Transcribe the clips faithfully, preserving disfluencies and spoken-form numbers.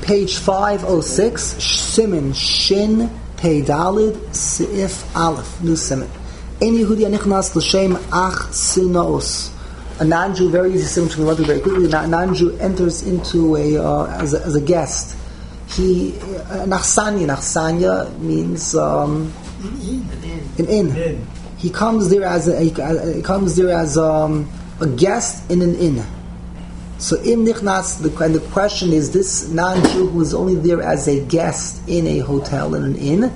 page five oh six, Siman Shin Pei Dalid Seif Aleph, new Siman. Ein Yehudi anichnas l'shem ach sinaos. A non-Jew, very easy Siman, we want to very quickly. A non-Jew enters into a uh, as, a as a guest. He uh, nachsanya. Nachsanya means um, an inn. inn. He comes there as a, he, he comes there as um, a guest in an inn. So im nichnas, the, and the question is, this non-Jew who is only there as a guest in a hotel, in an inn,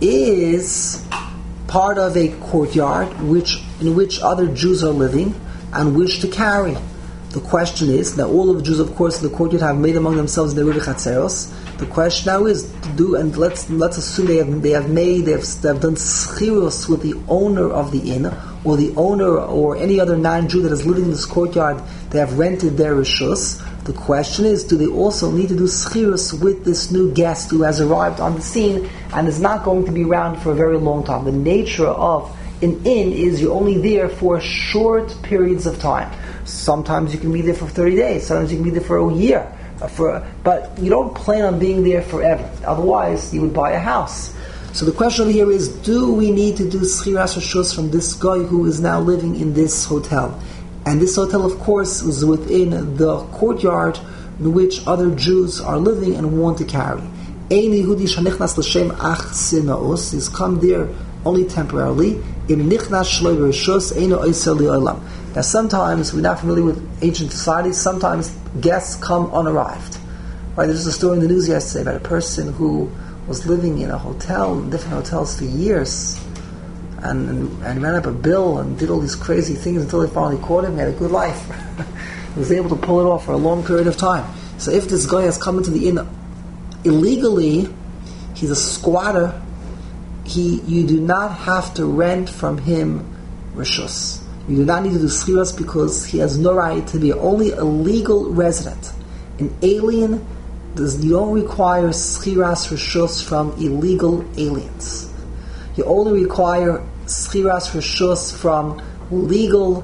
is part of a courtyard which in which other Jews are living and wish to carry. The question is, now all of the Jews, of course, in the courtyard have made among themselves the Rivich Hatzeros. The question now is to do, and let's let's assume they have they have made they have, they have done schirus with the owner of the inn, or the owner or any other non-Jew that is living in this courtyard. They have rented their rishus. The question is, do they also need to do schirus with this new guest who has arrived on the scene and is not going to be around for a very long time? The nature of an inn is you're only there for short periods of time. Sometimes you can be there for thirty days. Sometimes you can be there for a year. For, but you don't plan on being there forever. Otherwise, you would buy a house. So the question over here is, do we need to do schiras rishus from this guy who is now living in this hotel? And this hotel, of course, is within the courtyard in which other Jews are living and want to carry. Ein Yehudi shanichnas l'shem ach sinaos. He's come there only temporarily. Im nichnas shloi rishus eino oiser li'olam. Now sometimes, we're not familiar with ancient societies, sometimes guests come unarrived. Right? There's a story in the news yesterday about a person who was living in a hotel, in different hotels for years, and, and, and ran up a bill and did all these crazy things until they finally caught him. He had a good life. He was able to pull it off for a long period of time. So if this guy has come into the inn illegally, he's a squatter, he, you do not have to rent from him rishus. You do not need to do schiras because he has no right to be only a legal resident. An alien, does, you don't require schiras rishus from illegal aliens. You only require schiras rishus from legal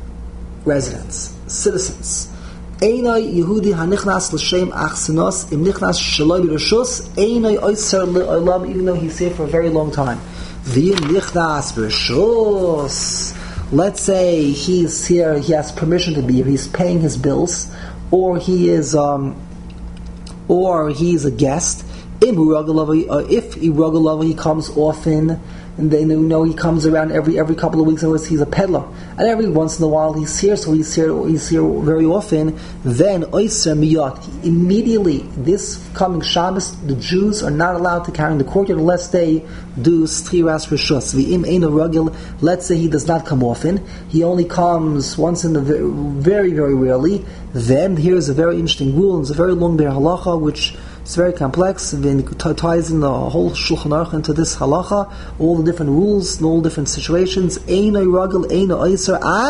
residents, citizens. Einay Yehudi hanichnas l'shem achsinos im nichnas shaloi b'rishus einay oiser le'olam, even though he's here for a very long time. V'im nichnas b'rishus. Let's say he's here, he has permission to be here, he's paying his bills, or he is, um, or he's a guest. If he comes often, and they know he comes around every every couple of weeks, and he's a peddler, and every once in a while he's here, so he's here he's here very often. Then oiser miyat, immediately this coming Shabbos, the Jews are not allowed to carry in the courtyard unless they do schiras rishus. V'im eino ragil. Let's say he does not come often; he only comes once in the very very rarely. Then here's a very interesting rule. It's a very long bear halacha, which it's very complex, and it ties in the whole Shulchan Aruch into this halacha, all the different rules and all the different situations. Eino ragil, eino oiser ad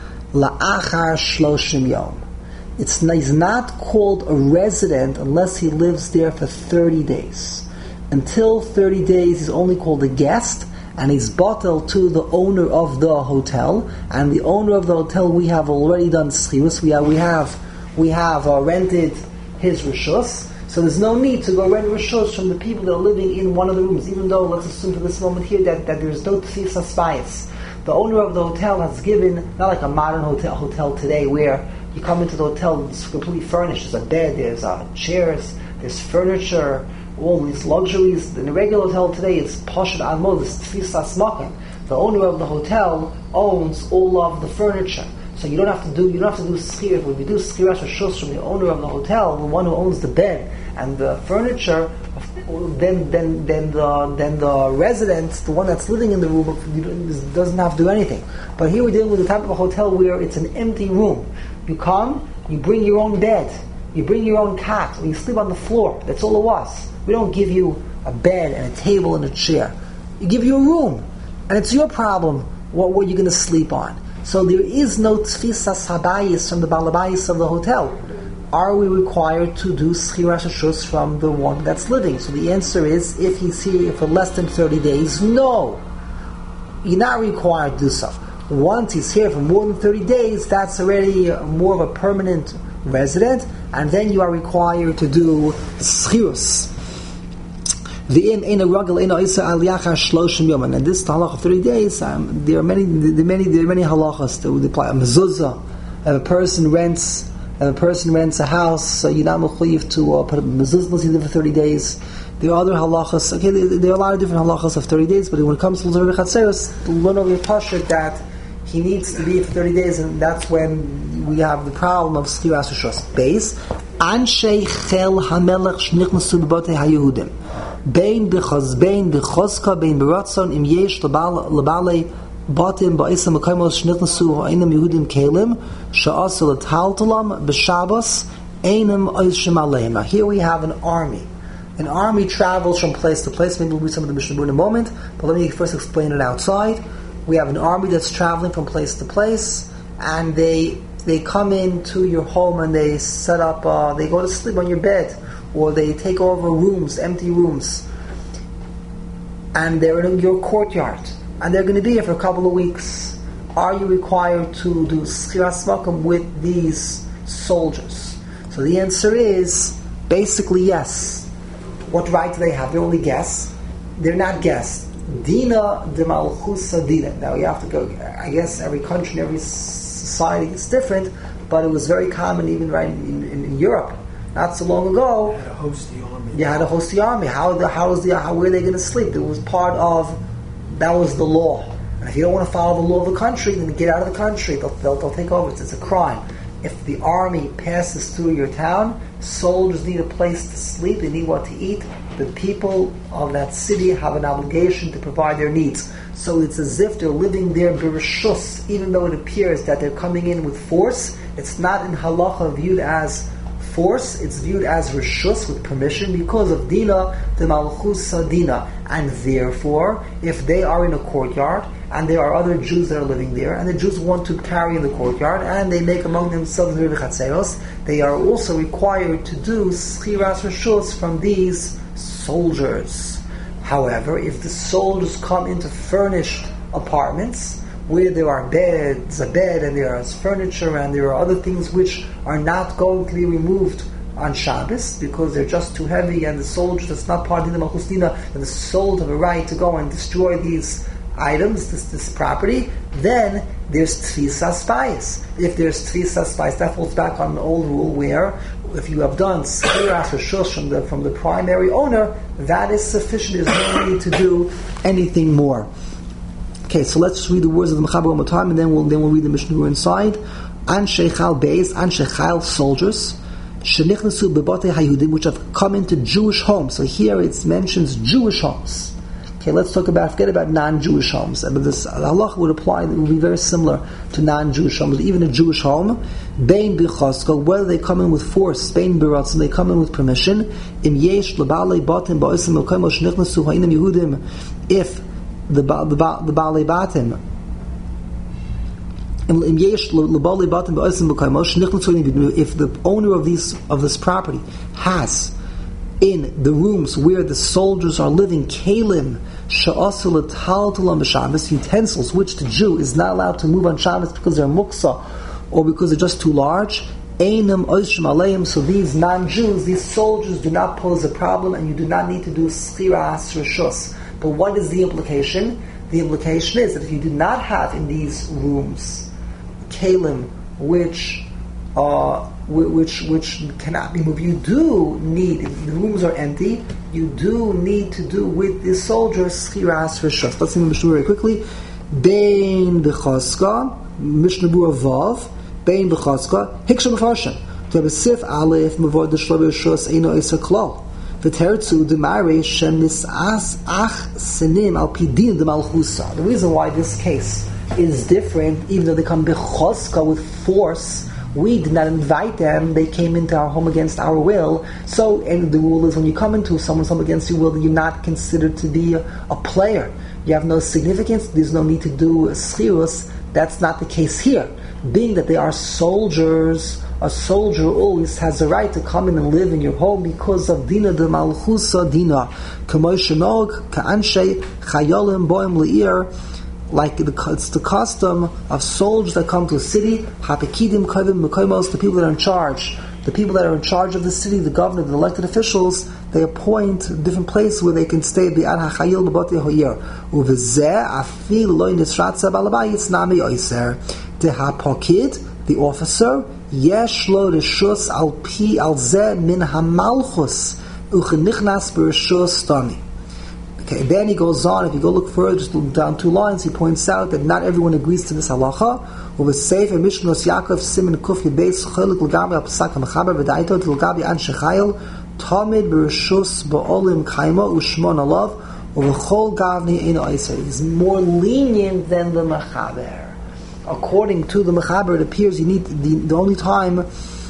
la'achar shloshim yom. It's he's not called a resident unless he lives there for thirty days. Until thirty days, he's only called a guest, and he's batel to the owner of the hotel. And the owner of the hotel, we have already done schirus. We have we have we have uh, rented his rishus. So there's no need to go rent rishus from the people that are living in one of the rooms, even though, let's assume for this moment here, that, that there's no tfisas bias. The owner of the hotel has given, not like a modern hotel hotel today, where you come into the hotel, it's completely furnished. There's a bed, there's uh, chairs, there's furniture, all these luxuries. In a regular hotel today, it's poshet almo, it's tfisas makan. The owner of the hotel owns all of the furniture. So you don't have to do you don't have to do schir. When we do schiras rishus from the owner of the hotel, the one who owns the bed and the furniture, then then then the then the residents, the one that's living in the room, doesn't have to do anything. But here we're dealing with the type of a hotel where it's an empty room. You come, you bring your own bed, you bring your own cot, or you sleep on the floor. That's all it was. We don't give you a bed and a table and a chair. You give you a room, and it's your problem what what you're going to sleep on. So there is no tfisas habayis from the balabayis of the hotel. Are we required to do schiras rishus from the one that's living? So the answer is, if he's here for less than thirty days, no. You're not required to do so. Once he's here for more than thirty days, that's already more of a permanent resident, and then you are required to do schirus. The im ena ragel ena isa al yachar shloshim yom, and this halach of thirty days. Um, there are many, there are many, there are many halachas that would apply. A mezuzah, if a person rents, if a person rents a house, so you're not mechuyev to uh, put a mezuzah for thirty days. There are other halachas. Okay, there, there are a lot of different halachas of thirty days, but when it comes to L'Rebbe Chatzeros, the one of your pashut that he needs to be for thirty days, and that's when we have the problem of Schiras Rishos. Base, Anshei Chel HaMelech Shnichnasu B'Batei HaYehudim. Bein b'chaz, bein b'chazka, bein b'ratzon, im yesh l'balei batim ba'isam b'kaimos shnichnasu ha'inam Yehudim kelim, sha'asa l'taltalam b'shabas, einam oishim aleim. Now here we have an army. An army travels from place to place. Maybe we'll read some of the Mishnah in a moment, but let me first explain it outside. We have an army that's traveling from place to place, and they they come into your home and they set up, uh, they go to sleep on your bed, or they take over rooms, empty rooms, and they're in your courtyard, and they're going to be here for a couple of weeks. Are you required to do schiras makom with these soldiers? So the answer is basically yes. What right do they have? They're only guests. They're not guests. Dina de Malchusa Dina. Now you have to go, I guess every country, every society is different, but it was very common even right in, in, in Europe. Not so long ago, you had to host the army. You had to host the army. How the how was the how were they going to sleep? It was part of, that was the law. And if you don't want to follow the law of the country, then get out of the country. They'll, they'll, they'll take over. It's, it's a crime. If the army passes through your town, soldiers need a place to sleep. They need what to eat. The people of that city have an obligation to provide their needs. So it's as if they're living there b'reshus, even though it appears that they're coming in with force. It's not in halacha viewed as force, it's viewed as reshus, with permission, because of dina de malchus dina. And therefore, if they are in a courtyard, and there are other Jews that are living there, and the Jews want to carry in the courtyard, and they make among themselves L'Rebbe Chatzeros, they are also required to do schiras reshus from these soldiers. However, if the soldiers come into furnished apartments, where there are beds, a bed, and there is furniture, and there are other things which are not going to be removed on Shabbos because they're just too heavy, and the soldiers, that's not part of the Malchus Dina, and the soldiers have a right to go and destroy these items, this, this property, then there's Tfisas Bayis. If there's Tfisas Bayis, that falls back on an old rule where if you have done Schiras Reshus from the, from the primary owner, that is sufficient. There's no need to do anything more. Okay, so let's just read the words of the Mechaber one more time, and then we'll then we'll read the Mishnah inside. Anshe Chal Beis, Anshe Chal soldiers, Shenichnasu B'Batei HaYehudim, which have come into Jewish homes. So here it mentions Jewish homes. Okay, let's talk about, forget about non-Jewish homes. But this halach would apply, it would be very similar to non-Jewish homes. Even a Jewish home, Bein B'Chasko, whether they come in with force, Bein B'Ratzon, they come in with permission, Im Yesh L'Balei Batim Ba'osim L'Koimo Shenichnasu Ha'inam Yehudim, if the ba, the ba, the Balei Batim, if the owner of these of this property has in the rooms where the soldiers are living kelim sha'asul taltalam b'Shabbos, utensils which the Jew is not allowed to move on Shabbos because they're muksa or because they're just too large, einam oishim aleim, so these non-Jews, these soldiers do not pose a problem, and you do not need to do schiras reshus. But what is the implication? The implication is that if you do not have in these rooms kalim which uh, which which cannot be moved, you do need, if the rooms are empty, you do need to do with the soldiers schiras reshus. Let's see the Mishnah very quickly. Bein b'chaska, Mishnah Bura Vav, Bein b'chaska, Hiksha b'farshan. To have a sif aleph mavod the shlob reshus eino isa klal. The reason why this case is different, even though they come bechoska with force, we did not invite them, they came into our home against our will. So, and the rule is when you come into someone's home against your will, then you're not considered to be a, a player. You have no significance, there's no need to do schirus. That's not the case here. Being that they are soldiers, a soldier always has the right to come in and live in your home because of dina de malchusa dina. K'moy shenog ka'anshe chayolim boim le'ir like the, it's the custom of soldiers that come to a city, hapekidim kovim mekoimos, the people that are in charge, the people that are in charge of the city, the governor, the elected officials, they appoint different places where they can stay. Bi'ad hachayil b'bati hoyer uvezeh afil lo nisratza balabayitz nami oiser tehapokid, the officer, yesh lo reshus al pi al zeh min hamalchus uchenichnas b'reshus stani. Okay, then he goes on, if you go look further, just look down two lines, he points out that not everyone agrees to this halacha. Over Sefer Mishnos Yaakov Siman Kuf Ybeis Chelik L'Gabi Al Pesach HaMechaber V'Daitot L'Gabi An Shechayil Tamid B'Reshus Ba'olim Kaima U'Shmon Alav U'V'Chol Gavni Ein Oiser. He's more lenient than the Mechaber. According to the Mechaber, it appears you need the, the only time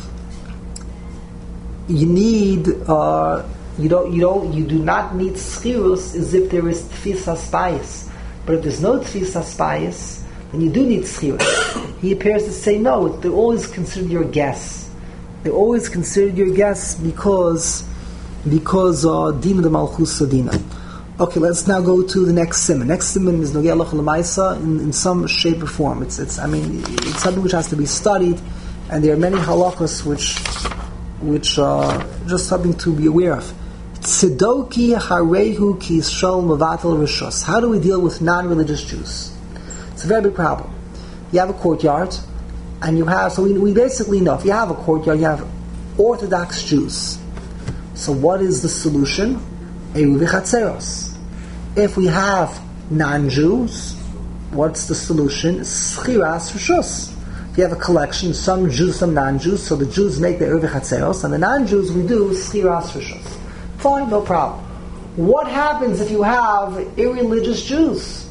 you need uh, You don't, you don't, you do not need schirus as if there is tfis haspayis. But if there's no tfis haspayis, then you do need schirus. He appears to say no. They're always considered your guests. They're always considered your guests because because dina de malchus dina. Okay, let's now go to the next simon. Next simon is nogei halacha l'maisa in in some shape or form. It's it's I mean it's something which has to be studied, and there are many halachas which which are just something to be aware of. Tzedoki harehu ki Yisrael mevatel rishos. How do we deal with non-religious Jews? It's a very big problem. You have a courtyard, and you have, so we, we basically know, if you have a courtyard, you have Orthodox Jews. So what is the solution? Eruv v'chatzeros. If we have non-Jews, what's the solution? Schiras rishos. If you have a collection, some Jews, some non-Jews, so the Jews make the Eruv v'chatzeros, and the non-Jews we do schiras rishos. Fine, no problem. What happens if you have irreligious Jews?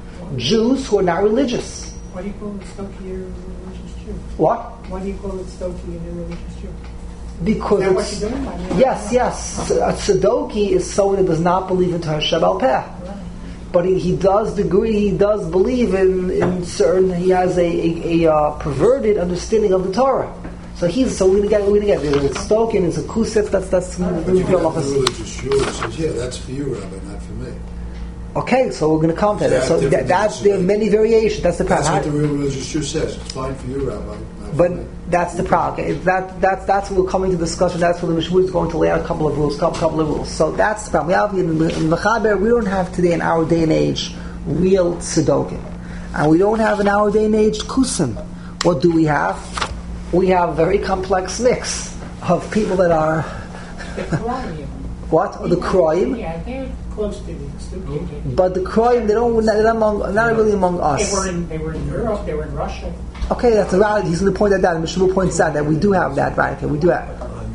Jews who are not religious. Why do you call it Stoki a religious Jew? What? Why do you call it Stoki an irreligious Jew? Because is that it's, what you're doing? I mean, yes, yes. A Tzedoki is someone that does not believe in Torah Shebal Peh. Right. But he, he does degree, he does believe in, in certain, he has a, a, a uh, perverted understanding of the Torah. So he's, so we're going to get, we're going to get, it's Stokin, it's a Kusef, that's, that's, But you get a religious Jew that says, yeah, that's for you, Rabbi, not for me. Okay, so we're going to come to that. That So that, different that's, things. there are many variations, that's the That's problem. what the real religious Jew says. It's fine for you, Rabbi, not But for me. that's the problem. Okay, that, that, that's what we're coming to discussion. That's where the Mishmur is going to lay out a couple of rules, couple, couple of rules. So that's the problem. We have in, in Mechaber, we don't have today in our day and age real Tzedokim. And we don't have in our day and age Kusim. What do we have? We have a very complex mix of people that are... The Kroim. What? Oh, the Kroim? Yeah, they're close to the Stoki. But the Kroim, they don't, they're not, among, not really among us. They were in, they were in Europe, they were in Russia. Okay, that's right. He's going to point that out. And Mishnah points out that we do have that, right? Okay, we do have.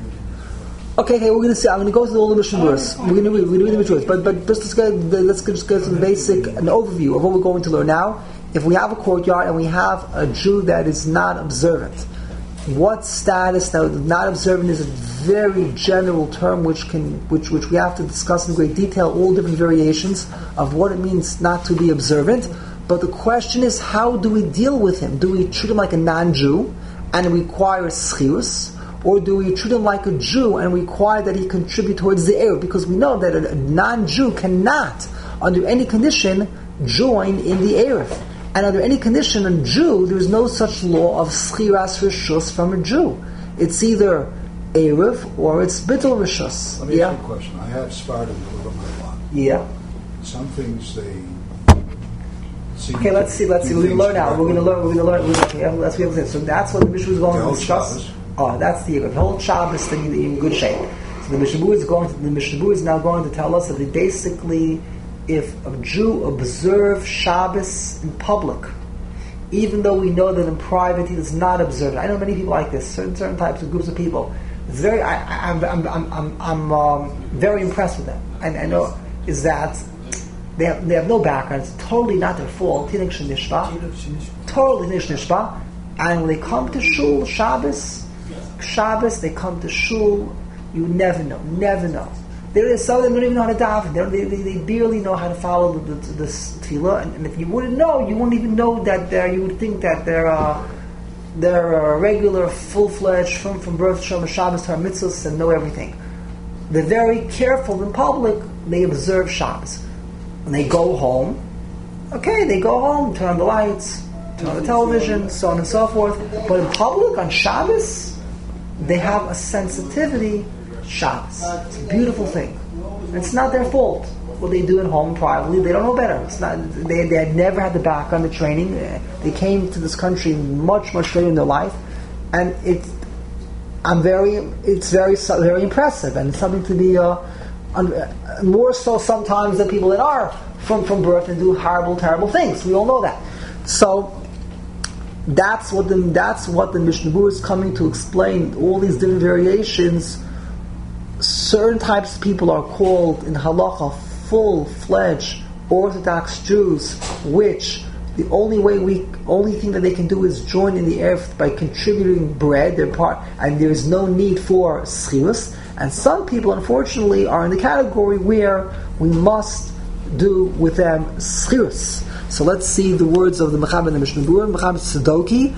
Okay, okay, we're going to see. I'm going to go through all the Mishnahs. We're going to read, we're going to read the Mishnahs, but but just let's get the, let's just get some basic an overview of what we're going to learn now. If we have a courtyard and we have a Jew that is not observant, what status? Now, not observant is a very general term which can which which we have to discuss in great detail. All different variations of what it means not to be observant. But the question is, how do we deal with him? Do we treat him like a non-Jew and require schirus? Or do we treat him like a Jew and require that he contribute towards the Eruv? Because we know that a non-Jew cannot, under any condition, join in the Eruv. And under any condition, a Jew, there is no such law of schiras rishus from a Jew. It's either Eruv or it's bittul rishus. Let me Yeah? ask you a question. I have Sfardim that live on my lot. Yeah. Some things they... seem Okay, let's see, let's see. do We're going to learn things now. We're going to correctly. learn, we're going to learn. Okay, yeah, that's what we're So that's what the Mishnah is going The to whole discuss. Shabbos? Oh, that's the the whole Shabbos thing in good shape. So the Mishnah is going to, the Mishnah is now going to tell us that they basically, if a Jew observes Shabbos in public, even though we know that in private he does not observe it. I know many people like this. Certain certain types of groups of people. It's very. I, I, I'm I'm I'm I'm, I'm um, very impressed with them. And I know is that they have they have no background. It's totally not their fault. Totally nishpa. And when they come to shul Shabbos, Shabbos they come to shul. You never know, never know. There some of them don't even know how to daven. They, they, they barely know how to follow the, the, the tefillah. And, and if you wouldn't know, you wouldn't even know that they're. You would think that they're uh, they're a regular, full-fledged from from birth Shom Shabbos to our mitzvahs and know everything. They're very careful in public. They observe Shabbos. When they go home, Okay, they go home, turn on the lights, turn on the television, so on and so forth. But in public, on Shabbos, they have a sensitivity Shabbos. It's a beautiful thing. It's not their fault. What they do at home privately, they don't know better. It's not. They, they had never had the background, the training. They came to this country much, much later in their life, and it's. I'm very. It's very, very impressive, and it's something to be uh, un, uh, more so sometimes than people that are from from birth and do horrible, terrible things. We all know that. So that's what the that's what the Mishnah Berurah is coming to explain. All these different variations. Certain types of people are called in halacha full-fledged Orthodox Jews, which the only way we, only thing that they can do is join in the earth by contributing bread, their part, and there is no need for schilus. And some people, unfortunately, are in the category where we must do with them schilus. So let's see the words of the Mechaber and the Mishnah Berurah. Mechaber Tzedoki,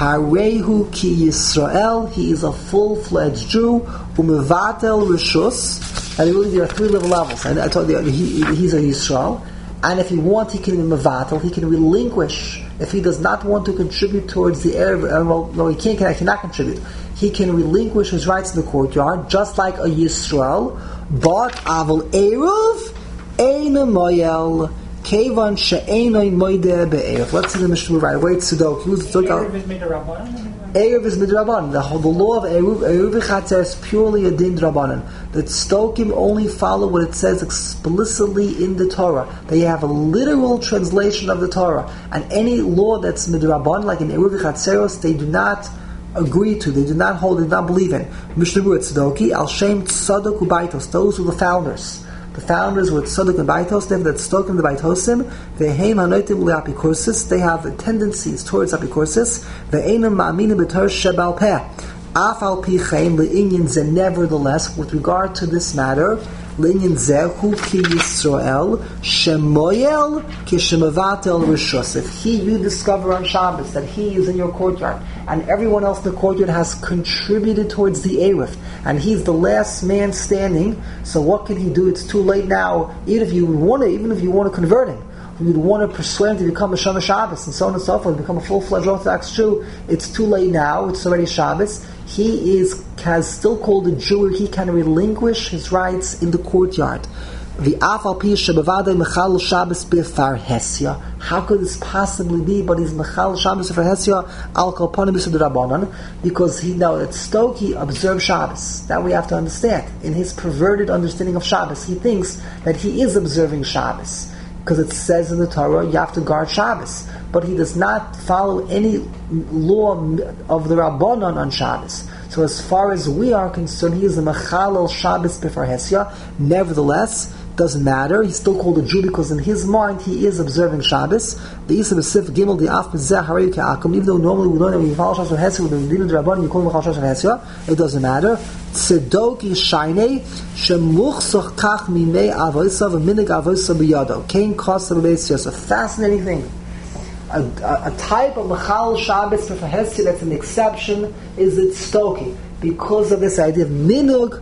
Harehu ki Yisrael, he is a full-fledged Jew, umevatel rishus. And really, there are three little levels. And I told you, he, he's a Yisrael. And if he wants, he can be mevatel. He can relinquish. If he does not want to contribute towards the Erev, uh, well, no, he can't. He cannot contribute. He can relinquish his rights in the courtyard, just like a Yisrael. But aval eruv ein moyel kevan she'einoi moide be'eruv. Let's see the Mishnah right away. Tzedok. Who's the Erev is midrabanan? Erev is midrabanan. The, the law of Eruv, Eruv Chatzer is purely a din drabanan. The Tzdokim only follow what it says explicitly in the Torah. They have a literal translation of the Torah. And any law that's midrabanan, like in Eruv Chatzeros, they do not agree to, they do not hold, they do not believe in. Mishnah Berurah Tzdoki, Al Shem Tzadok Ubaitos, those were the founders. The founders were Tzadok and Baitos, they have that Tzdokim the Baitosim, Ve'heim hanotim le'apikursis, they have tendencies towards apikursis, Ve'enam ma'aminim b'tor shebal peh, af al pi chein le'inyin ze, nevertheless, with regard to this matter, le'inyin ze hu ki Yisrael, shemoyel ki shemavatel rishus. If he, you discover on Shabbos that he is in your courtyard, and everyone else in the courtyard has contributed towards the Erev, and he's the last man standing, so what can he do? It's too late now. Even if you want to, even if you want to convert him, you'd want to persuade him to become a Shomer Shabbos, and so on and so forth, become a full-fledged Orthodox Jew. It's too late now. It's already Shabbos. He is has still called a Jew. He can relinquish his rights in the courtyard. The afal pi shebavadei mechal Shabbos befarhesia. How could this possibly be? But he's mechal Shabbos befarhesia al kol panim b'sudrabanan, because he now at Stoke observes Shabbos. That we have to understand. In his perverted understanding of Shabbos, he thinks that he is observing Shabbos because it says in the Torah you have to guard Shabbos. But he does not follow any law of the Rabbanon on Shabbos. So as far as we are concerned, he is a mechal Shabbos befarhesia. Nevertheless, doesn't matter. He's still called a Jew because in his mind he is observing Shabbos. The Isa B'Sif Gimel the Af B'Zeh Harei Ke'akum. Even though normally we don't know you follow Shabbos Befarhesia with the Din of the Rabbanon, you call him Mechal Shabbos Befarhesia. It doesn't matter. Tzedok Yishaynei Shemuchsoch Kach Mimei Avosav Minig Avosav B'Yado. Kain Kosav B'Beis Yosef. A fascinating thing. A, a, a type of Mechal Shabbos Befarhesia that's an exception is the Tzdoki, because of this idea of Minug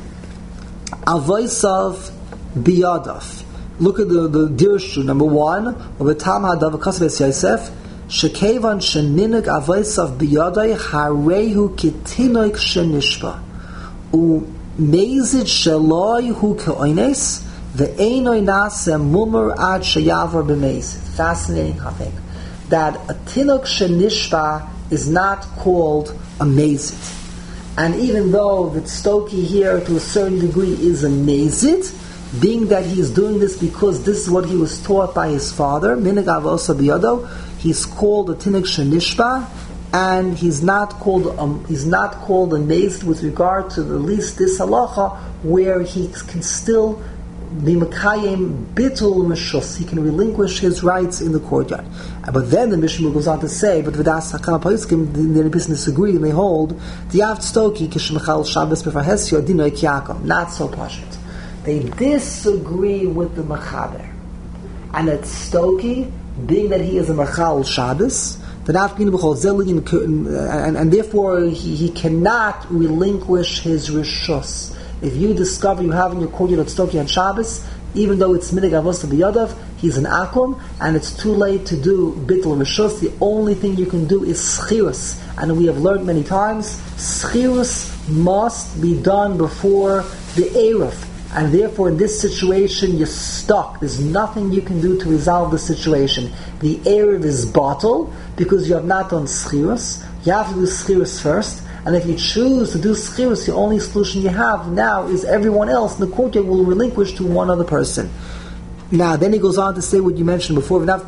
Avosav Biyadav. Look at the the Dirshu number one of the Tam Hadav Kasves Yosef. Shekevan sheninuk avaisav biyadai harehu kitinoik shenishba u mezid sheloi hu keoines ve'enoi nase mumur ad sheyavar b'mezid. Fascinating, I think, that a tinuk shenishba is not called a mezid, and even though the Tzdoki here to a certain degree is a mezid, being that he is doing this because this is what he was taught by his father, Minig Avosa Biyado, he's called a Tinuk Shenishba, and he's not called um, he's not called a Mazed with regard to the least this halacha, where he can still be Mekayim Bitul Meshus, he can relinquish his rights in the courtyard. But then the Mishnah goes on to say, but V'das Hakam Paiskim, the Rebbeim disagree, and they hold the Av Tzdoki Kishmechal Shabbos Befarhesia Dinoy Kiakom. Not so pashut. They disagree with the Mechaber. And at Stoki, being that he is a Mechal Shabbos, and, and therefore he, he cannot relinquish his Rishus. If you discover you have in your courtyard at Stoki on Shabbos, even though it's minig avos b'yadav, he's an akum, and it's too late to do bittul rishus. The only thing you can do is schirus, and we have learned many times, schirus must be done before the eruv, and therefore in this situation you're stuck. There's nothing you can do to resolve the situation. The eruv is bottled because you have not done schirus. You have to do schirus first. And if you choose to do schirus, the only solution you have now is everyone else in the courtyard will relinquish to one other person. Now, then he goes on to say what you mentioned before. So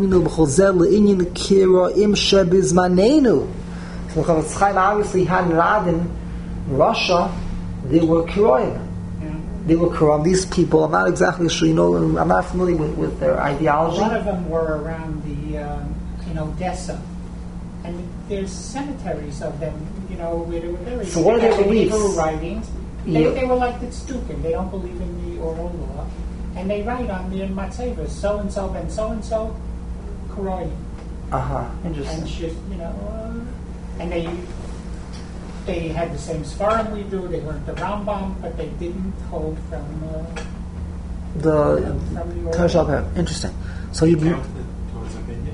Chavetz Chaim obviously had in Radin, Russia, they were Kiroim. They were Kiroim. These people, I'm not exactly sure, you know, I'm not familiar with, with their ideology. A lot of them were around the, um, in Odessa. And there's cemeteries of them, you know, where they were buried. So what are their beliefs? Hebrew writings. They, Yeah. they were like the Tzdukim. They don't believe in the oral law. And they write on the Matzevas, so-and-so, ben so-and-so, Karoy. Uh-huh, interesting. And just, you know, uh, and they they had the same Sfarim we do. They learned the Rambam, but they didn't hold from uh, The from the Tosh oral. Alper. Interesting. So you Count the Torah's opinion.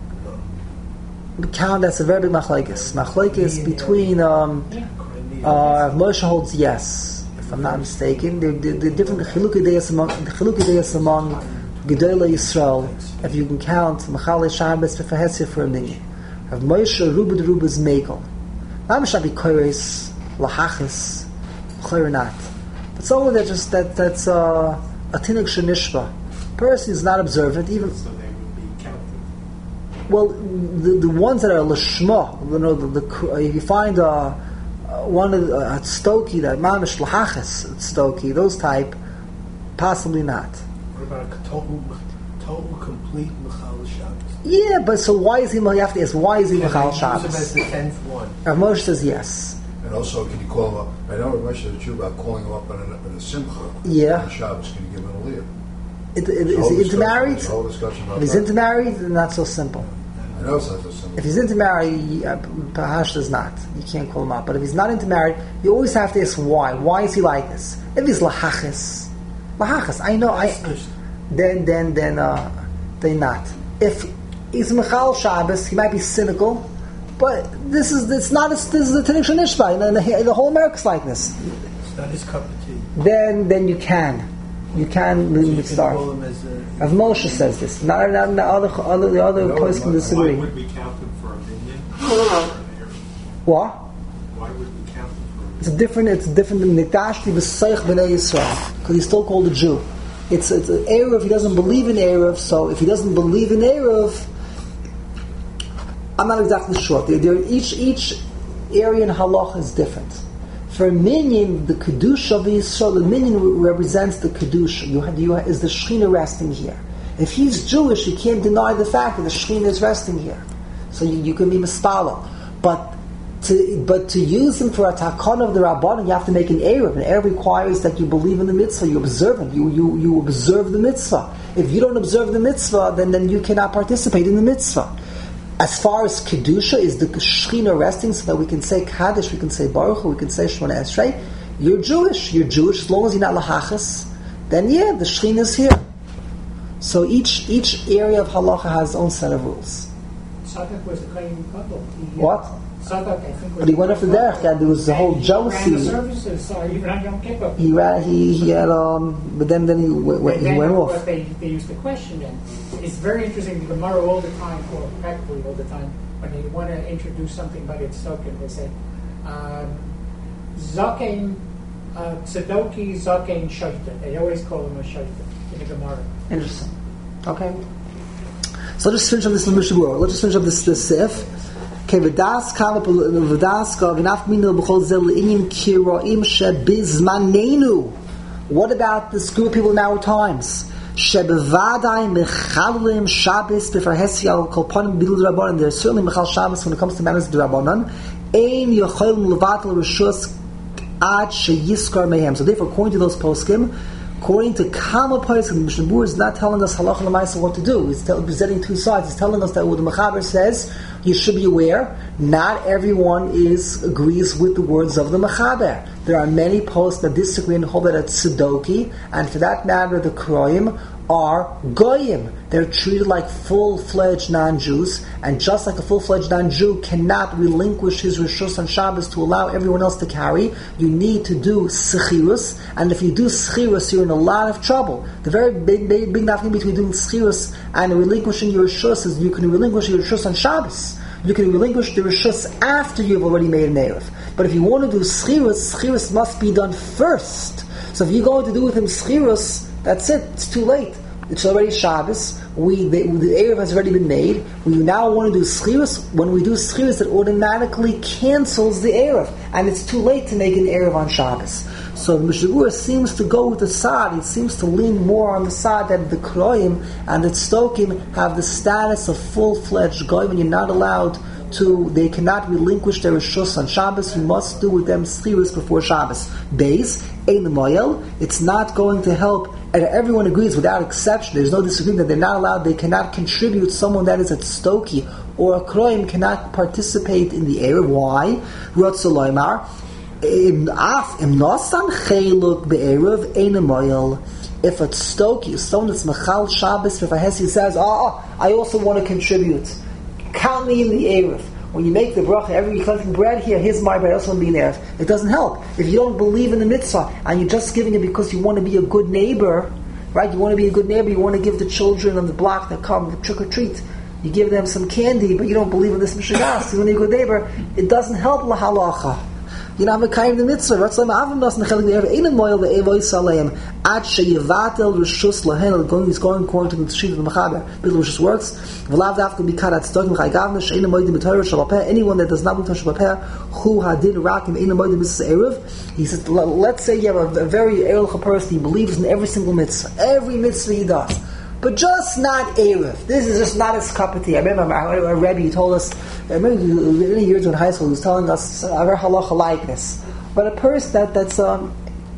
count, that's a very big machlekes. Machlekes between um, Yeah. uh, Rav Moshe holds yes, if I'm not mistaken. The the, the different chilukei deis among the chilukei deis among Gedolei Yisrael. If you can count Mechalei Shabbos for Hesia for a minyan. Rav Moshe Rubid Rubis Mekel. Not Mishabi Koires Lahachis Chayrinat. But someone that just that that's uh, a tinik shenishba. Person is not observant, even. So they would be counted. Well, the, the ones that are lishma, you know, the, the if you find uh, uh, one of the, uh, stoki that mamish lahaches stoki, those type, possibly not. What about a total, total complete Mechal Shabbos? Yeah, but so why is he? You have to ask why is he Mechal Use him as Shabbos? the tenth one. Rav Moshe says yes. And also, can you call him up? I know Rav Moshe is true about calling him up on a, on a simcha. Yeah. On Shabbos, can you give him a leave? It, it, is he intermarried? There's a whole discussion about If he's that. intermarried, then not so simple. I know it's not so simple. If he's intermarried, uh, Pahash does not. You can't call him up. But if he's not intermarried, you always have to ask why. Why is he like this? If he's lahaches, lahaches, I know. I then then then uh, they not. If he's Michal Shabbos, he might be cynical, but this is it's not. A, this is a Tanakh Shanishba, and the, the whole America's like this. It's not his cup of tea. Then then you can, you can So so you you can start. call him as a... Rav Moshe says this. Not, not, not other other the other No, person why- disagree. Why would we count them for a minion? Or an heir? What? Why would we count them for a It's a different. It's different than Nikdashti b'Seich b'nei Yisrael because he's still called a Jew. It's it's an eruv. He doesn't believe in eruv. So if he doesn't believe in eruv, I'm not exactly sure. They're, they're, each each area in halach is different. For a minyan, the kedusha of Yisrael, the minyan represents the kedusha. You have, you have, is the Shekhinah resting here? If he's Jewish, you can't deny the fact that the Shekhinah is resting here. So you, you can be mispala, but. To, but to use him for a takon of the Rabbanon, you have to make an eruv. An eruv requires that you believe in the mitzvah, you observe it, you, you, you observe the mitzvah. If you don't observe the mitzvah, then, then you cannot participate in the mitzvah. As far as Kedusha, is the Shekhinah resting so that we can say Kaddish, we can say Baruch Hu, we can say Shemona Esrei. You're Jewish, you're Jewish, as long as you're not Lahachas, then yeah, the Shekhinah is here. So each each area of halacha has its own set of rules. Sadak was a Kohen Gadol. He, uh, What? Sadak, I think, was But he went off the derech, and there was a whole And he jealousy. ran the services, uh, even on Yom Kippur. He ran, he, he had, um, but then, then he, w- w- And he then went what off. They, they used to question him. It's very interesting. The Gemara all the time, or practically all the time, when they want to introduce something about its Zokin, they say, um, Zokin, uh, Tzedoki, Zokin, Shaita. They always call him a Shaita in the Gemara. Interesting. Okay. So let's just finish up this Mishnah. Let's just finish up this this sif. Okay, v'das kalap v'das ka v'naf minil b'chol zel le'inim kiroim shebizmanenu. What about this group of people in our times? Shebevadai mechalim Shabbos b'far hesial kol panim b'dil d'Rabbanan. There's certainly mechal Shabbos when it comes to matters of Rabbanan. Ein yochayim levatel rishus ad sheyiskar mehem. So therefore, according to those poskim, according to Kama Pais, the Mishnah Berurah is not telling us halacha l'maisa what to do. He's tell, presenting two sides. He's telling us that what the Mechaber says, you should be aware, not everyone is agrees with the words of the Mechaber. There are many posts that disagree and hold that it's Tzedoki, and for that matter, the Kroim are Goyim. They're treated like full-fledged non-Jews, and just like a full-fledged non-Jew cannot relinquish his Rishus on Shabbos to allow everyone else to carry, you need to do Sechirus, and if you do Sechirus, you're in a lot of trouble. The very big, big, big difference between doing Sechirus and relinquishing your Rishus is you can relinquish your Rishus on Shabbos. You can relinquish the Rishus after you've already made an Erev. But if you want to do Sechirus, Sechirus must be done first. So if you're going to do with him Sechirus, that's it. It's too late. It's already Shabbos. We the, the Erev has already been made. We now want to do Sechirus. When we do Sechirus, it automatically cancels the Erev, and it's too late to make an Erev on Shabbos. So the Mishnah Berurah seems to go with the side. It seems to lean more on the side that the Kroim and the Tzdokim have the status of full-fledged Goyim, and you're not allowed to. They cannot relinquish their Rishus on Shabbos. You must do with them Sechirus before Shabbos. Beis ein moyel. It's not going to help. And everyone agrees without exception, there's no disagreement that they're not allowed, they cannot contribute. Someone that is a Tzdoki or a Kroim cannot participate in the Erev. Why? Ratzaloymar, im af im nosan cheluk be'erev ein moyel. If a Tzdoki, someone that's Machal Shabbos, if a Hesi says, oh, I also want to contribute, count me in the Erev. When you make the bracha, every you're collecting bread here, here's my bread, I also want to be in there. It doesn't help. If you don't believe in the mitzvah, and you're just giving it because you want to be a good neighbor, right? You want to be a good neighbor, you want to give the children on the block that come, trick or treat, you give them some candy, but you don't believe in this mishagas, you want to be a good neighbor, it doesn't help lahalacha. You know, I'm a kind of the mitzvah. Ratzlam avim das nechelik the erev einem moyel ve'evoy saleim ad sheyevatel rishus lahen. Going, he's going according to the sheet of the Mechaber. Bit rishus works. V'lav dafka bikarat tzdokim chayigavna she'einem moedim b'torah shalapeh. Anyone that does not believe in shalapeh, who hadin rakim einem moedim mitzvah erev. He said, let's say you have a, a very erlich person. He believes in every single mitzvah, every mitzvah he does, but just not erev. This is just not his cup of tea. I remember our Rebbe, he told us. I remember many years in high school, he was telling us our halacha like this. But a person that, that's um,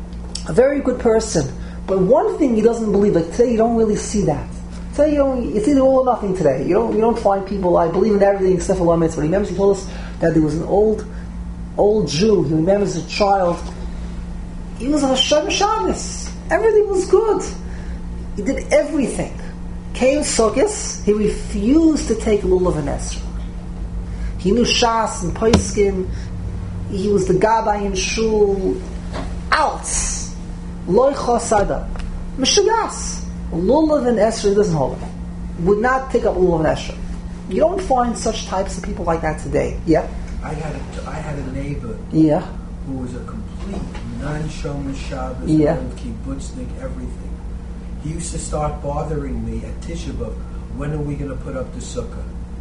a very good person, but one thing he doesn't believe, like today you don't really see that. Today you don't, it's either all or nothing today. You don't you don't find people, I believe in everything except for one mitzvah. He remembers, he told us that there was an old old Jew, he remembers a child, he was a Hashem Shabbos. Everything was good. He did everything. Came Sukkos, he refused to take Lulav and Esrog. He knew Shas and Poiskin. He was the Gabbai in Shul. Outs. Loi Chosada. Mishagas. Lulav and Esrog doesn't hold it. Would not take up Lulav and Esrog. You don't find such types of people like that today. Yeah? I had a, I had a neighbor Yeah. who was a complete non-Shomer Shabbos, Yeah. kibbutznik, everything. He used to start bothering me at Tisha B'Av. When are we going to put up the sukkah?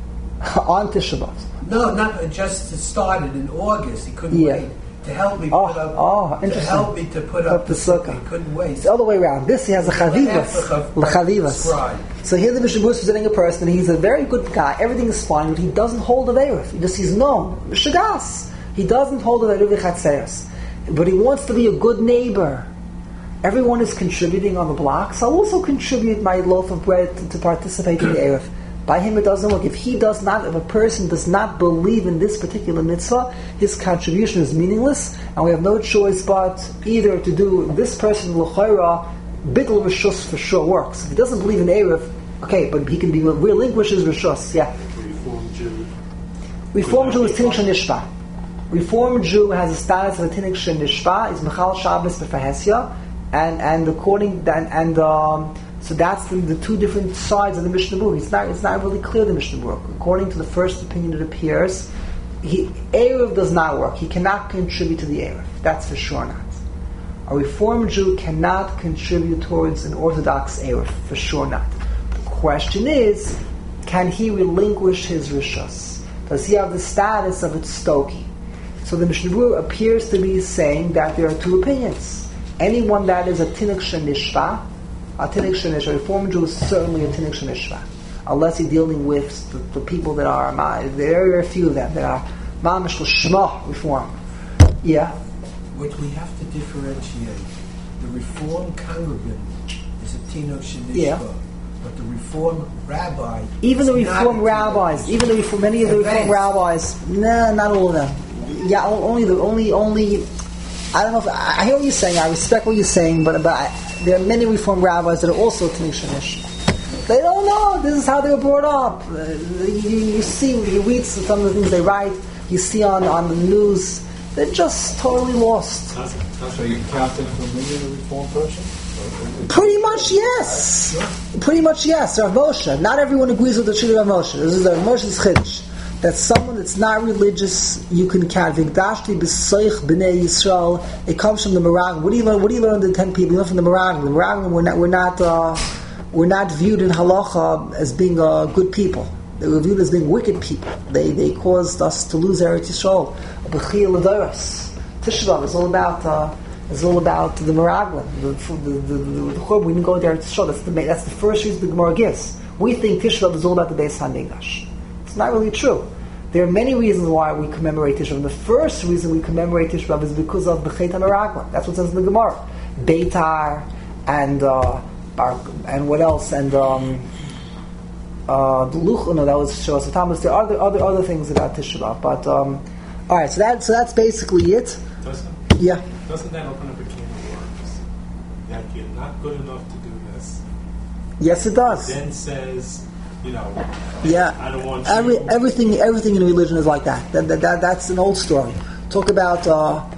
On Tisha B'Av. No, not just it started in August. He couldn't Yeah. wait to help me Oh, put up. oh, to interesting. help me to put Up up the the sukkah. sukkah. He couldn't wait. It's the other way around. This he has a chavivas. The chavivas. Right. So here the Mishnah Berurah is presenting a person, he's a very good guy, everything is fine, but he doesn't hold the Erev. He just, he's known. Shagas. He doesn't hold the Erev Chatzeres. But he wants to be a good neighbor. Everyone is contributing on the block, so I'll also contribute my loaf of bread to, to participate in the Erev. By him it doesn't work. If he does not, if a person does not believe in this particular mitzvah, his contribution is meaningless, and we have no choice but either to do this person l'chayra, bittul rishus for sure works. If he doesn't believe in Erev, okay, but he can be relinquish his rishus. Yeah. Reform Jew. Reform Jew is tinik shenishpa. Reform Jew has a status of a tinik shenishpa. Is mechal Shabbos b'fahesya, and and according and and. Um, So that's the, the two different sides of the Mishnah Berurah. It's not, it's not really clear, the Mishnah Berurah. According to the first opinion, it appears he, Erev does not work. He cannot contribute to the Erev. That's for sure not. A Reformed Jew cannot contribute towards an Orthodox Erev. For sure not. The question is, can he relinquish his Rishus? Does he have the status of a Tzdoki? So the Mishnah Berurah appears to be saying that there are two opinions. Anyone that is a Tinuk Shenishva, a Tinnik Shenish, a Reformed Jew is certainly a Tinnik Shenishva, unless he's dealing with the, the people that are, there are very few of them, that are Mamish L'Shma Reform. Yeah? What we have to differentiate, the Reformed congregant is a Tinok Shenishba, Yeah. but the Reformed rabbi Even the is not Reformed a Tinok rabbis, Shenishba. even the Reform, many of the Reformed Advanced. rabbis, nah, not all of them. Yeah, only the, only, only, I don't know if I, I hear what you're saying. I respect what you're saying, but but I, there are many Reform rabbis that are also Tanishanish. They don't know. This is how they were brought up. Uh, you, you see, you read some of the things they write. You see on, on the news. They're just totally lost. So you count it for me a Reform person? Pretty much yes. Pretty much yes. Rav Moshe. Not everyone agrees with the Shita of Rav Moshe. This is Rav Moshe's chiddush. That someone that's not religious, you can count. V'gdashti b'soich b'nei Yisrael. It comes from the Meraglim. What do you learn? What do you learn? The ten people. You learn from the Meraglim. The Meraglim. We're not. We're not. Uh, we're not viewed in halacha as being uh, good people. They were viewed as being wicked people. They they caused us to lose Eretz Yisrael. B'chiyah l'doros. Tisha B'av is all about. Uh, is all about the Meraglim. The the the, the, the Churban. We didn't go there to show. That's the that's the first reason the Gemara gives. We think Tisha B'av is all about the Beis Hamikdash. It's not really true. There are many reasons why we commemorate Tisha B'av. The first reason we commemorate Tisha B'av is because of the Chet HaMeraglim. That's what it says in the Gemara. Beitar and uh, Bar, and what else? And um, uh, the Luch. No, that was Shos Thomas. There are other other other things about Tisha B'av. But um, all right, so that so that's basically it. Doesn't, yeah. Doesn't that open up a can of worms? That you're not good enough to do this. Yes, it does. Then says, you know, yeah. I don't want Every, you. everything, everything in religion is like that. That, that, that. That's an old story. Talk about uh,